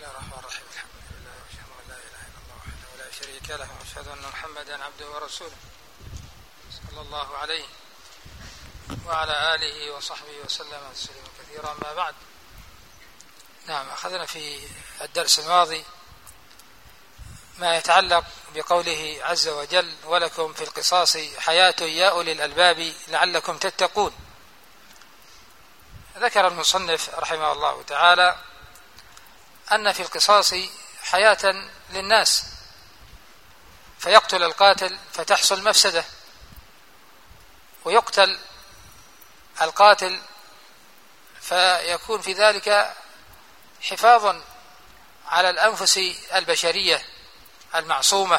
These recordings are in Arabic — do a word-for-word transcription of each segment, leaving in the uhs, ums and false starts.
الله الرحمن الرحيم. الحمد لله واشهد ان لا اله الا الله وحده لا شريك له واشهد ان محمدا عبده ورسوله صلى الله عليه وعلى اله وصحبه وسلم تسليما كثيرا. ما بعد، نعم، اخذنا في الدرس الماضي ما يتعلق بقوله عز وجل: ولكم في القصاص حياة يا أولي الألباب لعلكم تتقون. ذكر المصنف رحمه الله تعالى أن في القصاص حياة للناس، فيقتل القاتل فتحصل مفسدة، ويقتل القاتل فيكون في ذلك حفاظا على الأنفس البشرية المعصومة،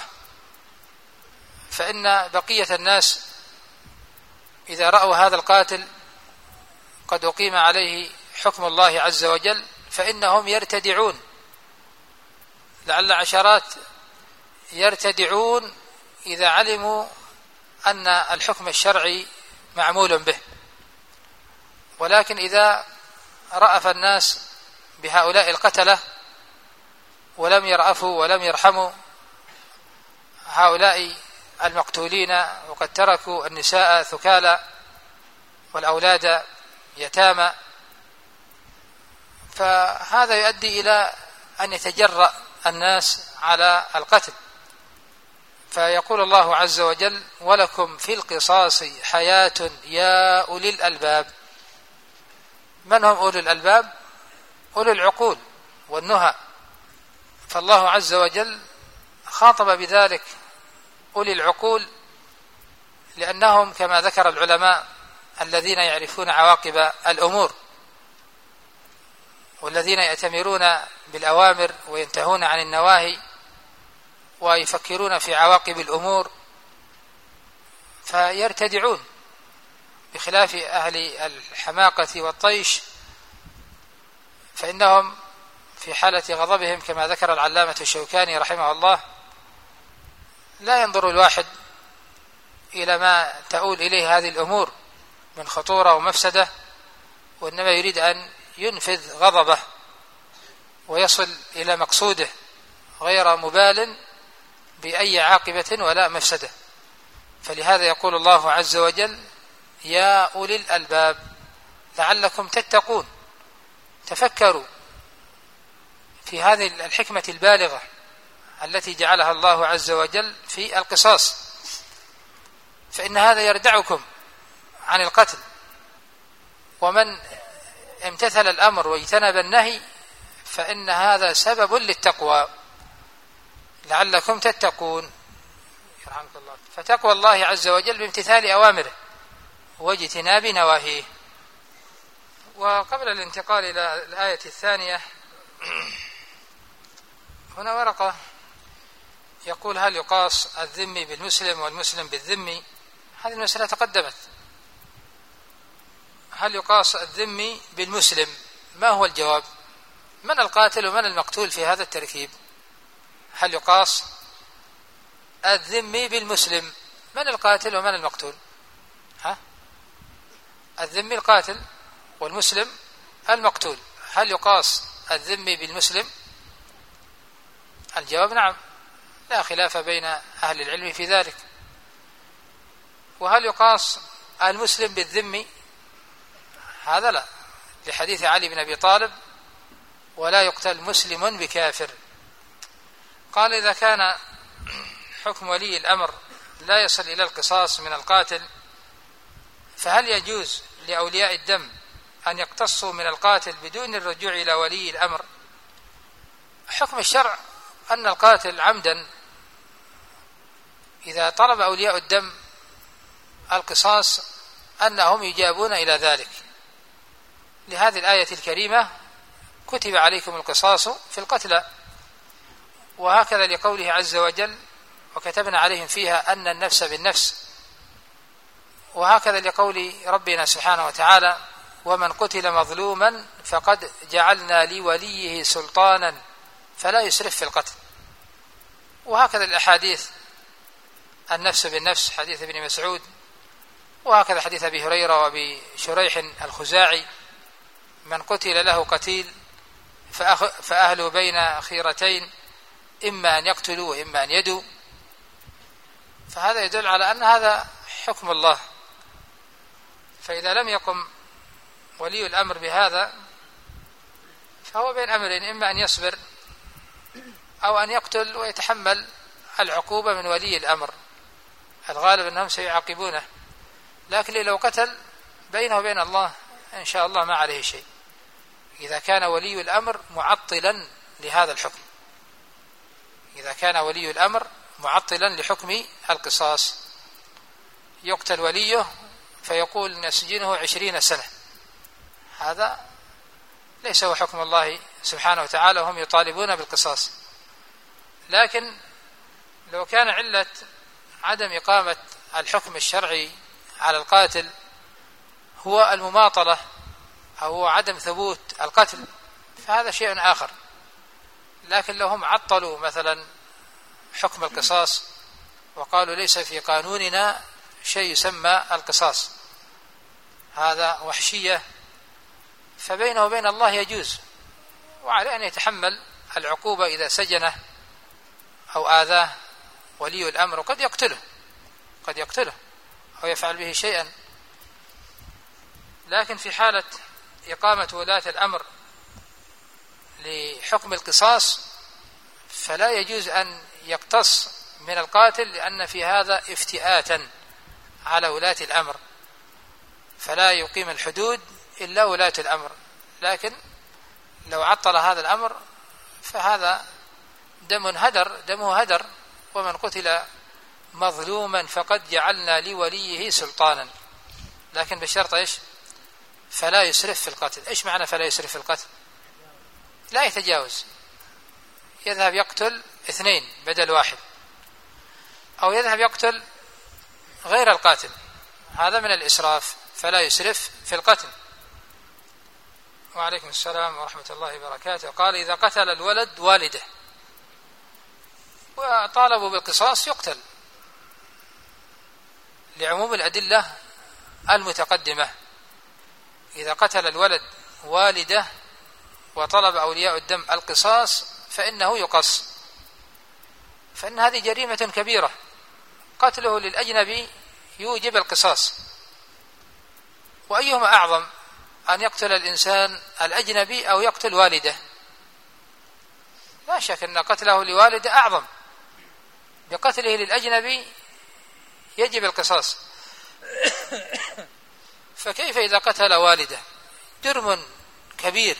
فإن بقية الناس إذا رأوا هذا القاتل قد أقيم عليه حكم الله عز وجل فإنهم يرتدعون، لعل عشرات يرتدعون إذا علموا أن الحكم الشرعي معمول به. ولكن إذا رأف الناس بهؤلاء القتلة ولم يرأفوا ولم يرحموا هؤلاء المقتولين، وقد تركوا النساء ثكالى والأولاد يتامى، فهذا يؤدي إلى أن يتجرأ الناس على القتل. فيقول الله عز وجل: ولكم في القصاص حياة يا أولي الألباب. من هم أولي الألباب؟ أولي العقول والنهى. فالله عز وجل خاطب بذلك أولي العقول لأنهم كما ذكر العلماء الذين يعرفون عواقب الأمور، والذين يأتمرون بالأوامر وينتهون عن النواهي ويفكرون في عواقب الأمور، فيرتدعون بخلاف أهل الحماقة والطيش، فإنهم في حالة غضبهم كما ذكر العلامة الشوكاني رحمه الله لا ينظر الواحد إلى ما تؤول إليه هذه الأمور من خطورة ومفسدة، وإنما يريد أن ينفذ غضبه ويصل إلى مقصوده غير مبال بأي عاقبة ولا مفسدة. فلهذا يقول الله عز وجل: يا أولي الألباب لعلكم تتقون. تفكروا في هذه الحكمة البالغة التي جعلها الله عز وجل في القصاص، فإن هذا يردعكم عن القتل، ومن امتثل الأمر واجتنب النهي فإن هذا سبب للتقوى لعلكم تتقون. يرحمك الله. فتقوى الله عز وجل بامتثال أوامره واجتناب نواهيه. وقبل الانتقال إلى الآية الثانية هنا ورقة يقول: هل يقاس الذمي بالمسلم والمسلم بالذمي؟ هذه المسألة تقدمت. هل يقاس الذمي بالمسلم؟ ما هو الجواب؟ من القاتل ومن المقتول في هذا التركيب؟ هل يقاس الذمي بالمسلم؟ من القاتل ومن المقتول؟ ها؟ الذمي القاتل والمسلم المقتول. هل يقاس الذمي بالمسلم؟ الجواب نعم، لا خلاف بين أهل العلم في ذلك. وهل يقاس المسلم بالذمي؟ هذا لا، لحديث علي بن أبي طالب: ولا يقتل مسلم بكافر. قال: إذا كان حكم ولي الأمر لا يصل إلى القصاص من القاتل، فهل يجوز لأولياء الدم أن يقتصوا من القاتل بدون الرجوع إلى ولي الأمر؟ حكم الشرع أن القاتل عمدا إذا طلب أولياء الدم القصاص أنهم يجابون إلى ذلك، لهذه الآية الكريمة: كتب عليكم القصاص في القتلى. وهكذا لقوله عز وجل: وكتبنا عليهم فيها أن النفس بالنفس. وهكذا لقول ربنا سبحانه وتعالى: ومن قتل مظلوما فقد جعلنا لوليه سلطانا فلا يسرف في القتل. وهكذا الأحاديث: النفس بالنفس، حديث ابن مسعود، وهكذا حديث أبي هريرة وأبي شريح الخزاعي: من قتل له قتيل فأهلوا بين خيرتين إما أن يقتلوا وإما أن يدوا، فهذا يدل على أن هذا حكم الله. فإذا لم يقم ولي الأمر بهذا فهو بين أمرين، إما أن يصبر أو أن يقتل ويتحمل العقوبة من ولي الأمر، الغالب أنهم سيعاقبونه، لكن لو قتل بينه وبين الله إن شاء الله ما عليه شيء، إذا كان ولي الأمر معطلا لهذا الحكم، إذا كان ولي الأمر معطلا لحكم القصاص، يقتل وليه فيقول نسجنه عشرين سنة، هذا ليس هو حكم الله سبحانه وتعالى، وهم يطالبون بالقصاص. لكن لو كان علة عدم إقامة الحكم الشرعي على القاتل هو المماطلة أو هو عدم ثبوت القتل فهذا شيء آخر. لكن لو هم عطلوا مثلا حكم القصاص وقالوا ليس في قانوننا شيء يسمى القصاص، هذا وحشية، فبينه وبين الله يجوز، وعليه أن يتحمل العقوبة إذا سجنه أو آذاه ولي الأمر، وقد يقتله قد يقتله أو يفعل به شيئا. لكن في حالة إقامة ولاة الأمر لحكم القصاص فلا يجوز أن يقتص من القاتل، لأن في هذا افتئاتا على ولاة الأمر، فلا يقيم الحدود إلا ولاة الأمر. لكن لو عطل هذا الأمر فهذا دم هدر دمه هدر، ومن قتل مظلوما فقد جعلنا لوليه سلطانا، لكن بشرط إيش؟ فلا يسرف في القتل. إيش معنى فلا يسرف في القتل؟ لا يتجاوز، يذهب يقتل اثنين بدل واحد، أو يذهب يقتل غير القاتل، هذا من الإسراف، فلا يسرف في القتل. وعليكم السلام ورحمة الله وبركاته. قال إذا قتل الولد والده وطالبوا بالقصاص يقتل لعموم الأدلة المتقدمة. إذا قتل الولد والده وطلب أولياء الدم القصاص فإنه يقص، فإن هذه جريمة كبيرة، قتله للأجنبي يوجب القصاص. وأيهما أعظم، أن يقتل الإنسان الأجنبي أو يقتل والده؟ لا شك أن قتله لوالده أعظم، بقتله للأجنبي يجب القصاص، فكيف إذا قتل والده؟ جرم كبير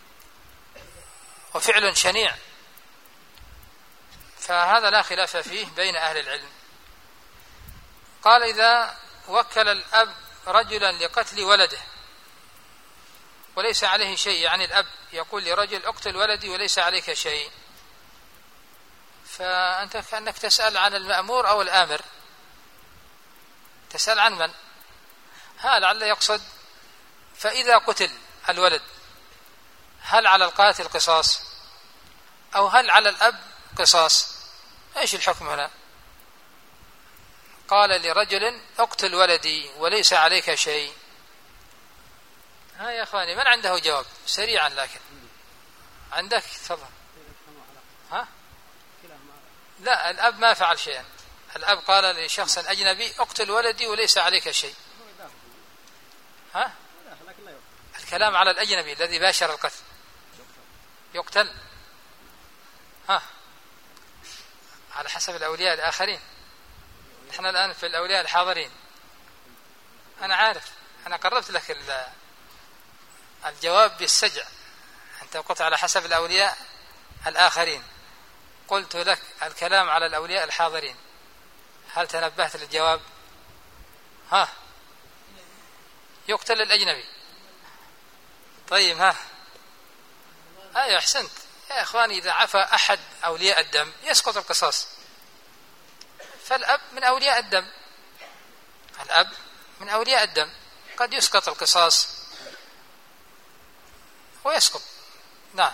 وفعل شنيع، فهذا لا خلاف فيه بين أهل العلم. قال إذا وكل الأب رجلا لقتل ولده وليس عليه شيء، يعني الأب يقول لرجل اقتل ولدي وليس عليك شيء، فأنت كأنك تسأل عن المأمور أو الآمر، تسأل عن من؟ ها لعل يقصد فإذا قتل الولد هل على القاتل قصاص أو هل على الأب قصاص؟ إيش الحكم هنا؟ قال لرجل اقتل ولدي وليس عليك شيء. ها يا أخواني من عنده جواب سريعا؟ لكن عندك تفضل. ها لا، الأب ما فعل شيئا، الأب قال لشخص أجنبي اقتل ولدي وليس عليك شيء. ها الكلام على الأجنبي الذي باشر القتل يقتل. ها على حسب الأولياء الآخرين، نحن الآن في الأولياء الحاضرين. أنا عارف، أنا قربت لك الجواب بالسجع، أنت قلت على حسب الأولياء الآخرين، قلت لك الكلام على الأولياء الحاضرين، هل تنبهت للجواب؟ ها يقتل الأجنبي. طيب ها أيوة أحسنت يا إخواني، إذا عفى أحد أولياء الدم يسقط القصاص، فالأب من أولياء الدم، الأب من أولياء الدم قد يسقط القصاص ويسقط. نعم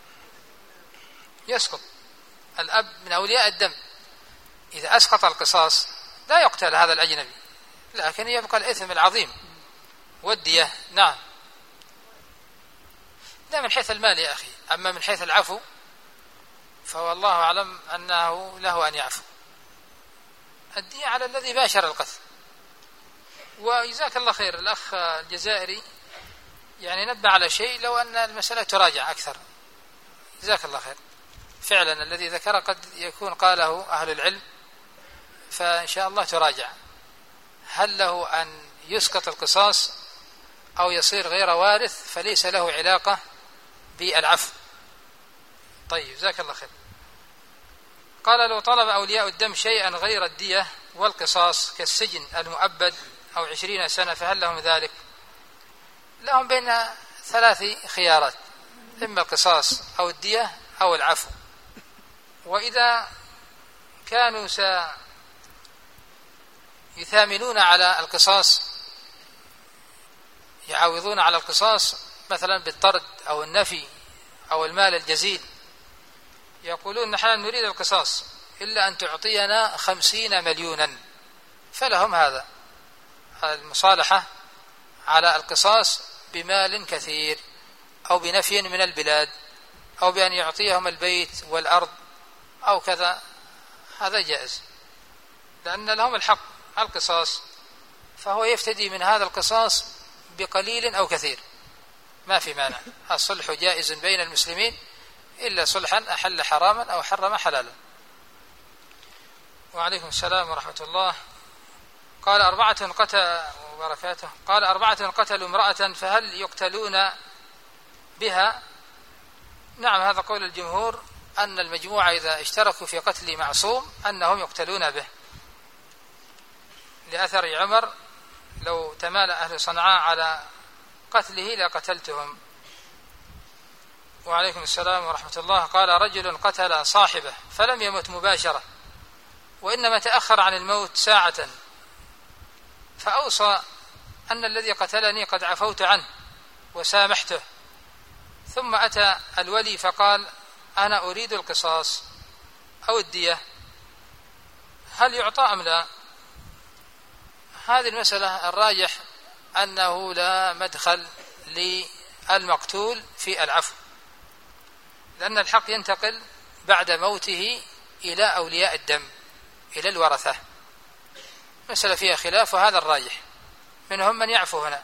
يسقط، الأب من أولياء الدم، إذا أسقط القصاص لا يقتل هذا الأجنبي، لكن يبقى الإثم العظيم والدية. نعم لا من حيث المال يا أخي، أما من حيث العفو فهو الله أعلم أنه له أن يعفو. الدية على الذي باشر القتل. وجزاك الله خير الأخ الجزائري يعني نبه على شيء، لو أن المسألة تراجع أكثر. جزاك الله خير. فعلا الذي ذكر قد يكون قاله أهل العلم، فإن شاء الله تراجع هل له أن يسقط القصاص أو يصير غير وارث فليس له علاقة بالعفو. طيب جزاك الله خير. قال لو طلب أولياء الدم شيئا غير الدية والقصاص كالسجن المؤبد أو عشرين سنة فهل لهم ذلك؟ لهم بين ثلاث خيارات، إما القصاص أو الدية أو العفو. وإذا كانوا سيثامنون على القصاص، يعاوضون على القصاص مثلا بالطرد أو النفي أو المال الجزيل، يقولون نحن نريد القصاص إلا أن تعطينا خمسين مليونا، فلهم هذا المصالحة على القصاص بمال كثير أو بنفي من البلاد أو بأن يعطيهم البيت والأرض أو كذا، هذا جائز لأن لهم الحق على القصاص، فهو يفتدي من هذا القصاص بقليل أو كثير، ما في مانع. الصلح جائز بين المسلمين إلا صلحا أحل حراما أو حرم حلالا. وعليكم السلام ورحمة الله. قال أربعة قتل وبركاته قال أربعة قتلوا امرأة فهل يقتلون بها؟ نعم، هذا قول الجمهور أن المجموعة إذا اشتركوا في قتل معصوم أنهم يقتلون به، لأثر عمر لو تمال أهل صنعاء على قتله لقتلتهم. وعليكم السلام ورحمة الله. قال رجل قتل صاحبه فلم يمت مباشرة وإنما تأخر عن الموت ساعة، فأوصى أن الذي قتلني قد عفوت عنه وسامحته، ثم أتى الولي فقال أنا أريد القصاص أو الدية، هل يعطى أم لا؟ هذه المسألة الراجح أنه لا مدخل للمقتول في العفو، لأن الحق ينتقل بعد موته إلى أولياء الدم، إلى الورثة. مسألة فيها خلاف وهذا الراجح، منهم من يعفو هنا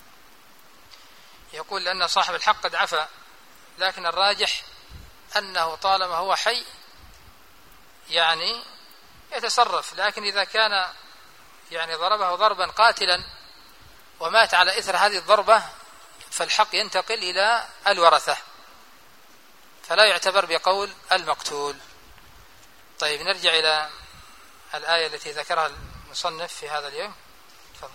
يقول لأن صاحب الحق قد عفا، لكن الراجح أنه طالما هو حي يعني يتصرف، لكن إذا كان يعني ضربه ضربا قاتلا ومات على إثر هذه الضربة فالحق ينتقل إلى الورثة، فلا يعتبر بقول المقتول. طيب نرجع إلى الآية التي ذكرها المصنف في هذا اليوم. تفضل.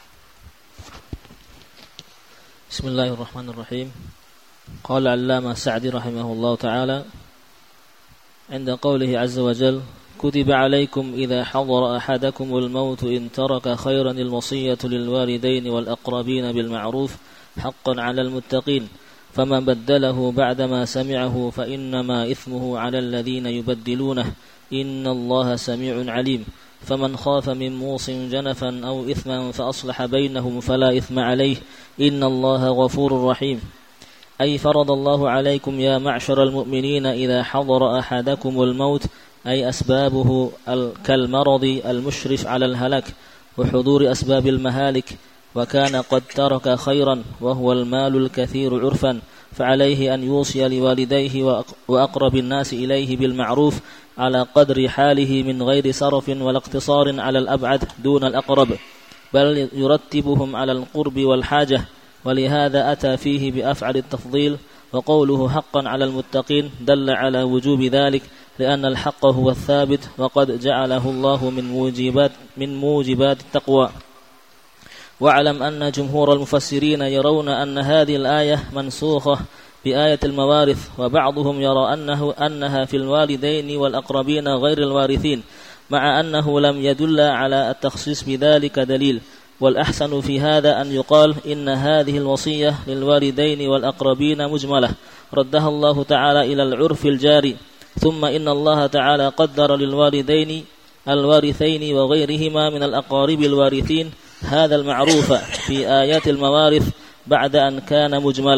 بسم الله الرحمن الرحيم. قال العلامة السعدي رحمه الله تعالى عند قوله عز وجل كتب عليكم إذا حضر أحدكم الموت إن ترك خيرا الوصية للوالدين والأقربين بالمعروف حقا على المتقين فمن بدله بعدما سمعه فإنما إثمه على الذين يبدلونه إن الله سميع عليم فمن خاف من موص جنفا أو إثما فأصلح بينهم فلا إثم عليه إن الله غفور رحيم. أي فرض الله عليكم يا معشر المؤمنين إذا حضر أحدكم الموت، أي أسبابه كالمرض المشرف على الهلاك وحضور أسباب المهالك، وكان قد ترك خيرا وهو المال الكثير عرفا، فعليه أن يوصي لوالديه وأقرب الناس إليه بالمعروف على قدر حاله من غير سرف ولا اقتصار على الأبعد دون الأقرب، بل يرتبهم على القرب والحاجة، ولهذا أتى فيه بأفعل التفضيل. وقوله حقا على المتقين دل على وجوب ذلك، لأن الحق هو الثابت وقد جعله الله من موجبات من موجبات التقوى. واعلم أن جمهور المفسرين يرون أن هذه الآية منسوخة بآية الموارث، وبعضهم يرى أنه أنها في الوالدين والأقربين غير الوارثين، مع أنه لم يدل على التخصيص بذلك دليل. والأحسن في هذا أن يقال إن هذه الوصية للوالدين والأقربين مجملة ردها الله تعالى إلى العرف الجاري، ثم إن الله تعالى قدر للوالدين الوارثين وغيرهما من الأقارب الوارثين هذا المعروف في آيات الموارث بعد أن كان مجملا،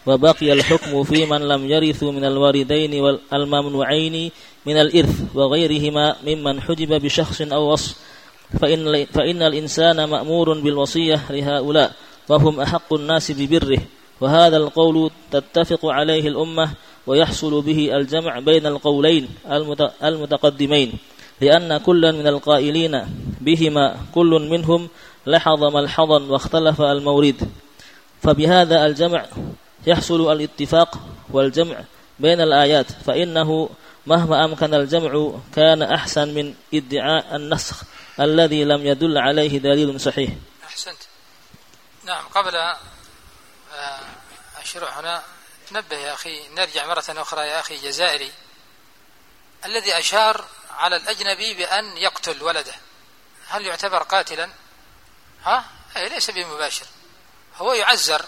وبقي الحكم في من لم يرثوا من الوالدين والممنوعين من الإرث وغيرهما ممن حجب بشخص أو وصف، فإن, فإن الإنسان مأمور بالوصية لهؤلاء وهم أحق الناس ببره، وهذا القول تتفق عليه الأمة ويحصل به الجمع بين القولين المتقدمين، لأن كل من القائلين بهما كل منهم لحظ ملحظا واختلف المورد، فبهذا الجمع يحصل الاتفاق والجمع بين الآيات، فإنه مهما أمكن الجمع كان أحسن من ادعاء النسخ الذي لم يدل عليه دليل صحيح. أحسنت. نعم، قبل الشروع هنا تنبه يا أخي، نرجع مرة أخرى يا أخي جزائري الذي أشار على الأجنبي بأن يقتل ولده، هل يعتبر قاتلا؟ ها؟ أي ليس بمباشر، هو يعزر.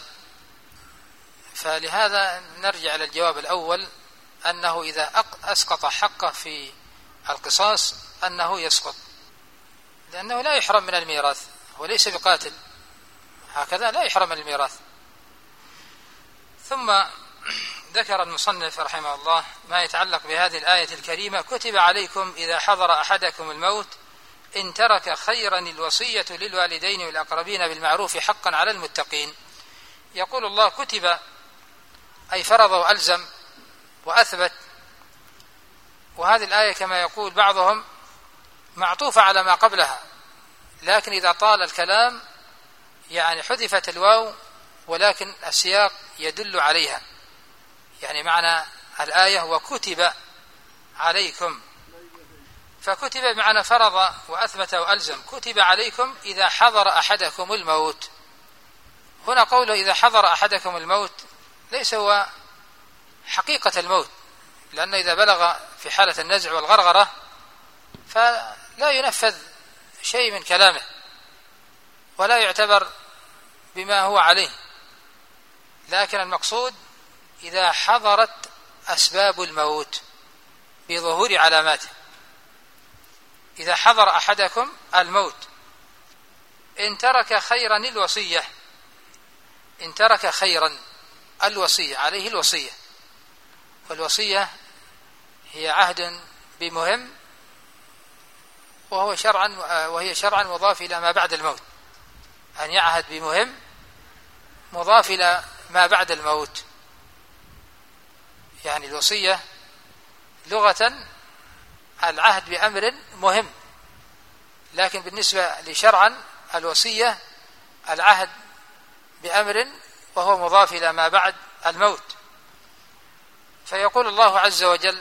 فلهذا نرجع إلى الجواب الأول، أنه إذا أسقط حقه في القصاص أنه يسقط، لأنه لا يحرم من الميراث، وليس بقاتل، هكذا لا يحرم من الميراث. ثم ذكر المصنف رحمه الله ما يتعلق بهذه الآية الكريمة: كتب عليكم إذا حضر أحدكم الموت إن ترك خيرا الوصية للوالدين والأقربين بالمعروف حقا على المتقين. يقول الله كتب، أي فرض وألزم وأثبت، وهذه الآية كما يقول بعضهم معطوفة على ما قبلها، لكن إذا طال الكلام يعني حذفت الواو ولكن السياق يدل عليها، يعني معنى الآية وكتب عليكم، فكتب بمعنى فرض وأثبت وألزم. كتب عليكم إذا حضر أحدكم الموت، هنا قوله إذا حضر أحدكم الموت ليس هو حقيقة الموت، لأن إذا بلغ في حالة النزع والغرغرة فلا ينفذ شيء من كلامه ولا يعتبر بما هو عليه، لكن المقصود إذا حضرت أسباب الموت بظهور علاماته. إذا حضر أحدكم الموت إن ترك خيرا الوصية، إن ترك خيرا الوصية، عليه الوصية، والوصية هي عهد بمهم، وهو شرعا وهي شرعا مضاف إلى ما بعد الموت، أن يعهد بمهم مضاف إلى ما بعد الموت. يعني الوصية لغة العهد بأمر مهم، لكن بالنسبة لشرعا الوصية العهد بأمر وهو مضاف إلى ما بعد الموت. فيقول الله عز وجل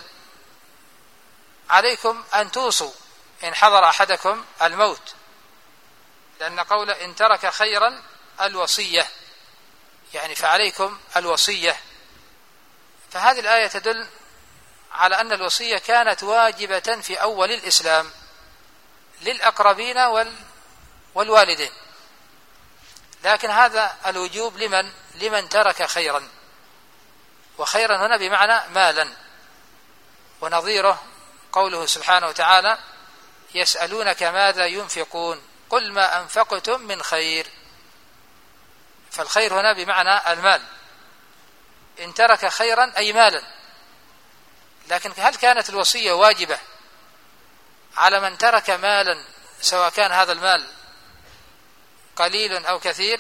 عليكم أن توصوا إن حضر أحدكم الموت، لأن قول إن ترك خيرا الوصية يعني فعليكم الوصية. فهذه الآية تدل على أن الوصية كانت واجبة في أول الإسلام للأقربين والوالدين، لكن هذا الوجوب لمن لمن ترك خيرا، وخيرا هنا بمعنى مالا، ونظيره قوله سبحانه وتعالى يسألونك ماذا ينفقون قل ما أنفقتم من خير، فالخير هنا بمعنى المال. إن ترك خيرا أي مالا، لكن هل كانت الوصية واجبة على من ترك مالا سواء كان هذا المال قليل أو كثير؟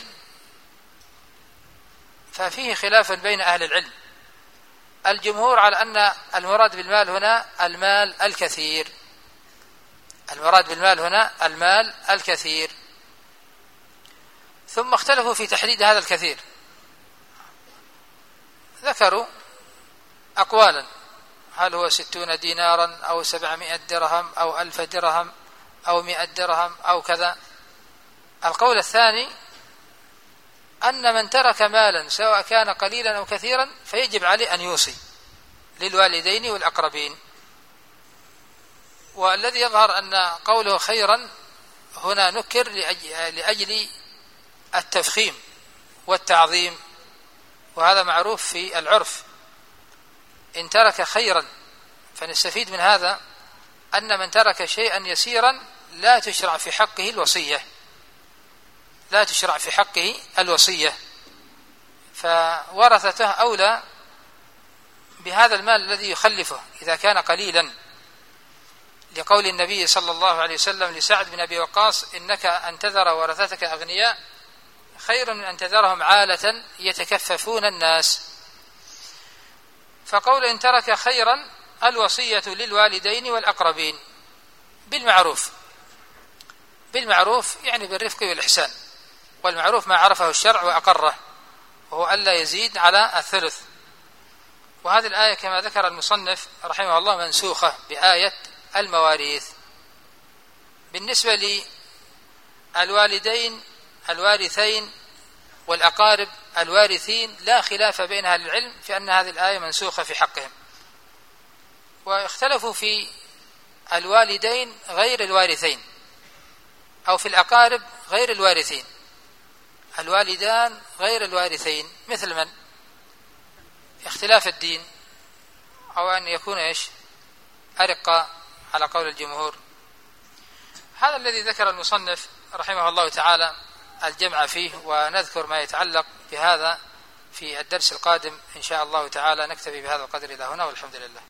ففيه خلاف بين أهل العلم. الجمهور على أن المراد بالمال هنا المال الكثير، المراد بالمال هنا المال الكثير. ثم اختلفوا في تحديد هذا الكثير، ذكروا أقوالا، هل هو ستون دينارا أو سبعمائة درهم أو ألف درهم أو مئة درهم أو كذا. القول الثاني أن من ترك مالا سواء كان قليلا أو كثيرا فيجب عليه أن يوصي للوالدين والأقربين. والذي يظهر أن قوله خيرا هنا نكر لأجل التفخيم والتعظيم، وهذا معروف في العرف. إن ترك خيرا، فنستفيد من هذا أن من ترك شيئا يسيرا لا تشرع في حقه الوصية، لا تشرع في حقه الوصية. فورثته أولى بهذا المال الذي يخلفه إذا كان قليلا، لقول النبي صلى الله عليه وسلم لسعد بن أبي وقاص: إنك أن تذر ورثتك أغنياء خير من أن تذرهم عالة يتكففون الناس. فقول إن ترك خيرا الوصية للوالدين والأقربين بالمعروف، بالمعروف يعني بالرفق والإحسان، والمعروف ما عرفه الشرع وأقره، وهو ألا يزيد على الثلث. وهذه الآية كما ذكر المصنف رحمه الله منسوخة بآية المواريث. بالنسبة للوالدين الوارثين والأقارب الوارثين لا خلاف بين أهل العلم في أن هذه الآية منسوخة في حقهم، واختلفوا في الوالدين غير الوارثين أو في الأقارب غير الوارثين. الوالدان غير الوارثين مثل من؟ اختلاف الدين، أو أن يكون إيش؟ أرقى على قول الجمهور. هذا الذي ذكر المصنف رحمه الله تعالى الجمع فيه، ونذكر ما يتعلق بهذا في الدرس القادم إن شاء الله تعالى. نكتفي بهذا القدر إلى هنا، والحمد لله.